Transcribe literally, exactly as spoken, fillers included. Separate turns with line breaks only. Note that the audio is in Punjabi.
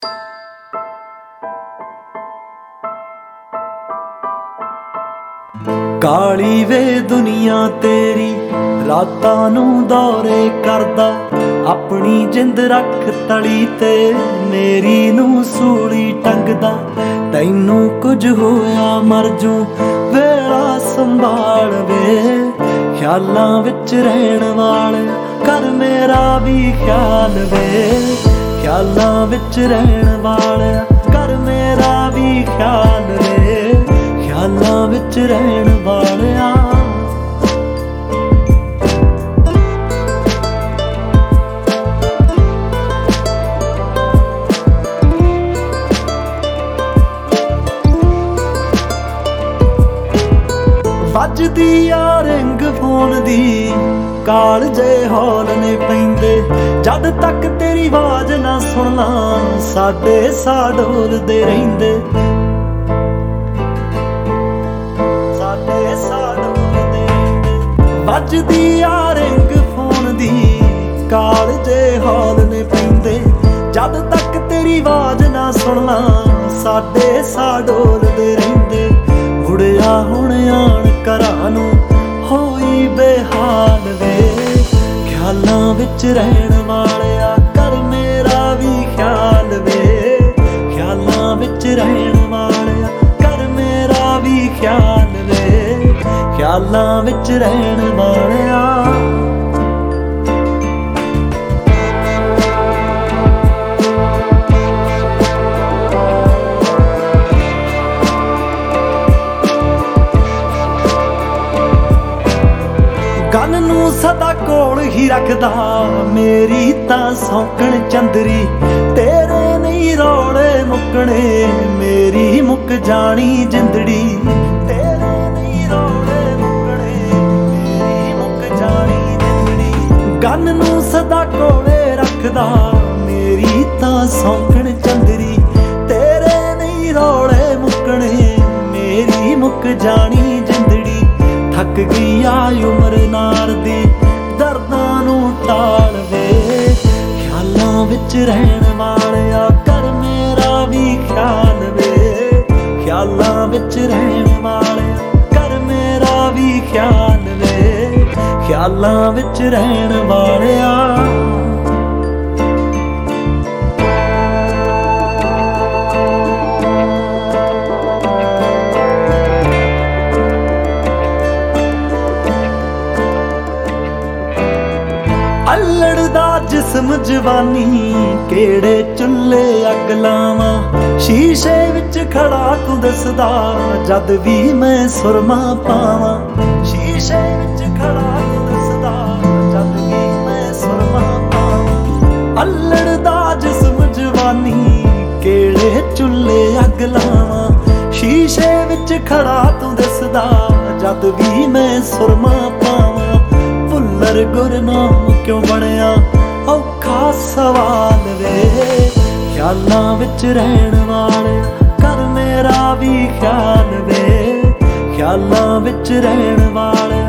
ਕਾਲੀ ਵੇ ਦੁਨੀਆ ਤੇਰੀ ਰਾਤਾਂ ਨੂੰ ਦੌਰੇ ਕਰਦਾ, ਆਪਣੀ ਜਿੰਦ ਰੱਖ ਤਲੀ ਤੇ ਮੇਰੀ ਨੂੰ ਸੂਲੀ ਟੰਗਦਾ। ਤੈਨੂੰ ਕੁਝ ਹੋਇਆ ਮਰ ਜੂ ਵੇਲਾ ਸੰਭਾਲ ਵੇ, ਖਿਆਲਾਂ ਵਿੱਚ ਰਹਿਣ ਵਾਲੇ ਕਰ ਮੇਰਾ ਵੀ ਖਿਆਲ ਵੇ। ਖਿਆਲਾਂ ਵਿੱਚ ਰਹਿਣ ਵਾਲੇ ਕਰ ਮੇਰਾ ਵੀ ਖਿਆਲ ਵੇ, ਖਿਆਲਾਂ ਵਿੱਚ ਰਹਿਣ ਵਾਲਿਆ। ਵੱਜਦੀ ਆ ਰਿੰਗ ਫੋਨ ਦੀ, ਕਾਲ ਜੇ ਹੌਲ ਨੇ ਪੈਂਦੇ, ਜਦ ਤੱਕ ਤੇਰੀ ਆਵਾਜ਼ ਨਾ ਸੁਣਨਾ ਸਾਡੇ ਸਾਹ ਡੋਲਦੇ ਰਹਿੰਦੇ। ਵੱਜਦੀ ਆ ਰਿੰਗ ਫੋਨ ਦੀ, ਕਾਲ ਜੇ ਹੌਲ ਨੇ ਪੈਂਦੇ, ਜਦ ਤੱਕ ਤੇਰੀ ਆਵਾਜ਼ ਨਾ ਸੁਣਨਾ ਸਾਡੇ ਸਾਹ ਡੋਲਦੇ ਰਹਿੰਦੇ। ਮੁੜਿਆ ਹੁਣ ਆਣ ਘਰਾਂ ਨੂੰ ਹੋਈ ਬੇਹਾਲ ਵੇ, ਖਿਆਲਾਂ ਵਿੱਚ ਰਹਿਣ ਵਾਲਿਆ ਕਰ ਮੇਰਾ ਵੀ ਖਿਆਲ ਵੇ। ਖਿਆਲਾਂ ਵਿੱਚ ਰਹਿਣ ਵਾਲਿਆ ਕਰ ਮੇਰਾ ਵੀ ਖਿਆਲ ਵੇ, ਖਿਆਲਾਂ ਵਿੱਚ ਰਹਿਣ ਵਾਲਿਆ। ਗੱਲ ਨੂੰ ਸਦਾ ਕੋਲ ਹੀ ਰੱਖਦਾ, ਮੇਰੀ ਤਾਂ ਸੌਂਕਣ ਚੰਦਰੀ, ਤੇਰੇ ਨਹੀਂ ਰੌਲੇ ਮੁੱਕਣੇ ਮੇਰੀ ਮੁੱਕ ਜਾਣੀ ਜਿੰਦੜੀ। ਤੇਰੇ ਨਹੀਂ ਰੌਲੇ ਮੁੱਕਣੇ ਮੇਰੀ ਮੁੱਕ ਜਾਣੀ ਜਿੰਦੜੀ। ਗੱਲ ਨੂੰ ਸਦਾ ਕੋਲੇ ਰੱਖਦਾ, ਮੇਰੀ ਤਾਂ ਸੌਂਕਣ ਚੰਦਰੀ, ਤੇਰੇ ਨਹੀਂ ਰੌਲੇ ਮੁੱਕਣੇ ਮੇਰੀ ਮੁੱਕ ਜਾਣੀ ਜਿੰਦੜੀ। ਥੱਕ ਗਈ ਆ ਉਮਰ ਨਾਰ ਦੀ ਦਰਦਾਂ ਨੂੰ ਟਾਲ ਵੇ, ਖਿਆਲਾਂ ਵਿੱਚ ਰਹਿਣ ਵਾਲਿਆ ਕਰ ਮੇਰਾ ਵੀ ਖਿਆਲ ਵੇ। ਖਿਆਲਾਂ ਵਿੱਚ ਰਹਿਣ ਵਾਲਿਆ ਕਰ ਮੇਰਾ ਵੀ ਖਿਆਲ ਵੇ, ਖਿਆਲਾਂ ਵਿੱਚ ਰਹਿਣ ਵਾਲਿਆ। ਅਲੜਦਾ ਜਿਸਮ ਜਵਾਨੀ, ਕਿਹੜੇ ਚੁੱਲ੍ਹੇ ਅੱਗ ਲਾਵਾਂ, ਸ਼ੀਸ਼ੇ ਵਿੱਚ ਖੜਾ ਤੂੰ ਦਿਸਦਾ ਜਦ ਵੀ ਮੈਂ ਸੁਰਮਾ ਪਾਵਾਂ। ਸ਼ੀਸ਼ੇ ਵਿੱਚ ਖੜਾ ਤੂੰ ਦਿਸਦਾ ਜਦ ਵੀ ਮੈਂ ਸੁਰਮਾ ਪਾਵਾਂ। ਅਲੜਦਾ ਜਿਸਮ ਜਵਾਨੀ, ਕਿਹੜੇ ਚੁੱਲ੍ਹੇ ਅੱਗ ਲਾਵਾਂ, ਸ਼ੀਸ਼ੇ ਵਿੱਚ ਖੜਾ ਤੂੰ ਦਿਸਦਾ ਜਦ ਵੀ ਮੈਂ ਸੁਰਮਾ ਪਾਵਾਂ। ਭੁੱਲਰ ਗੁਰਨਾਮ ਕਿਉਂ ਬਣਿਆ ਔਖਾ ਸਵਾਲ ਵੇ, ਖਿਆਲਾਂ ਵਿੱਚ ਰਹਿਣ ਵਾਲਿਆ ਕਰ ਮੇਰਾ ਵੀ ਖਿਆਲ ਵੇ। ਖਿਆਲਾਂ ਵਿੱਚ ਰਹਿਣ ਵਾਲਿਆ